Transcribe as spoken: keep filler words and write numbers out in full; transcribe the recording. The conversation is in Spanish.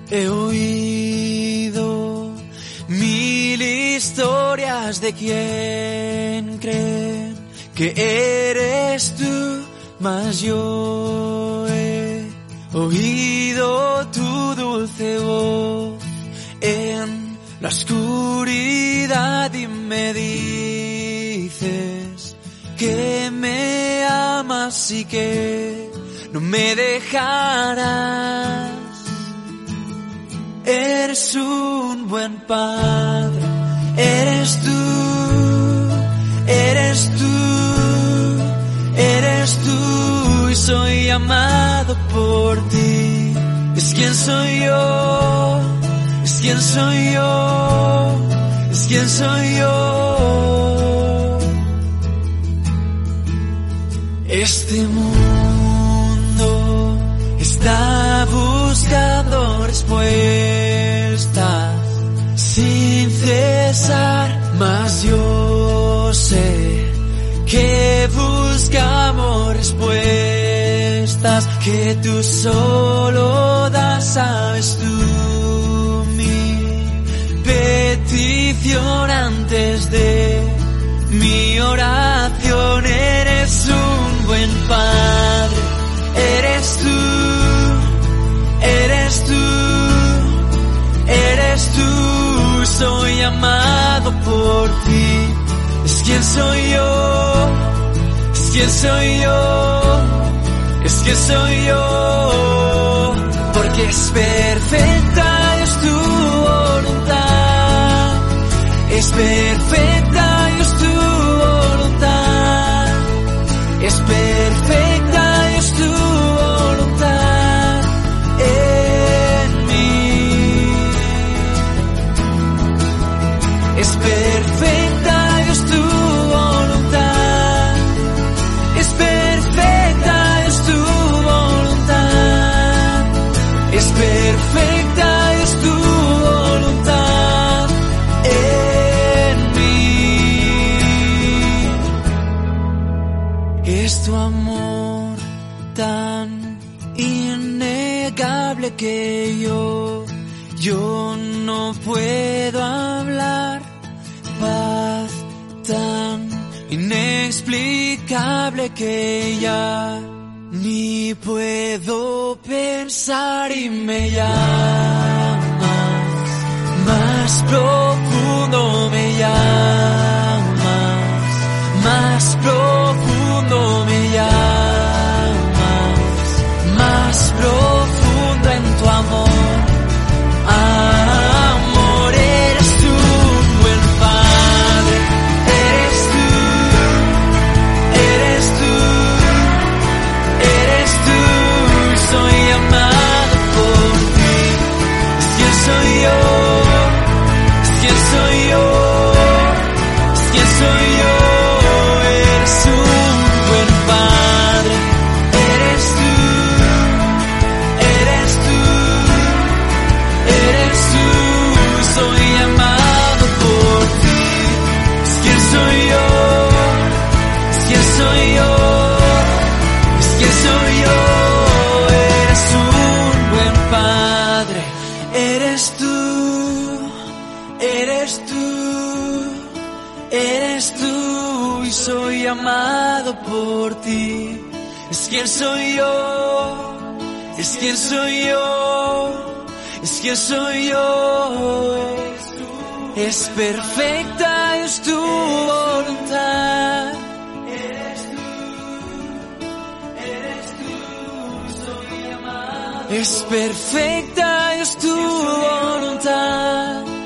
He oído mil historias de quien creen que eres tú, mas yo he oído tu dulce voz en la oscuridad y me dices que me amas y que no me dejarás. Eres un buen padre, eres tú, eres tú, eres tú y soy amado por ti. Es quien soy yo, es quien soy yo, es quien soy yo. Este mundo está buscando respuestas sin cesar, mas yo sé que buscamos respuestas que tú solo das. Sabes tú mi petición antes de mi oración. Eres un buen padre, eres tú, eres tú, eres tú, soy amado por ti. Es quien soy yo, es quien soy yo, es quien soy yo, porque es perfecta es tu voluntad, es perfecta es tu voluntad, es perfecta es tu voluntad en mí, es perfecta es tu voluntad, es perfecta es tu voluntad, es perfecta es tu voluntad en mí. Es tu amor tan innegable que yo, yo no puedo hablar. Paz tan inexplicable que ya ni puedo pensar y me llamas más profundo, me llamas más profundo, me llamas más profundo en tu amor. Amor, eres tú un buen padre, eres tú, eres tú, eres tú, soy amado por ti. Es quien soy yo, es quien soy yo, es quien soy yo. Eres un buen padre, eres tú, eres tú, eres tú, soy amado por ti. Es quien soy yo, es quien soy yo, es quien soy yo. Eres un buen padre, eres tú, eres tú, eres tú y soy amado por ti. Es quien soy yo, es quien soy yo, es quien soy yo. Es perfecta es tu voluntad. Eres tú, eres tú, soy amado. Es perfecta es tu voluntad.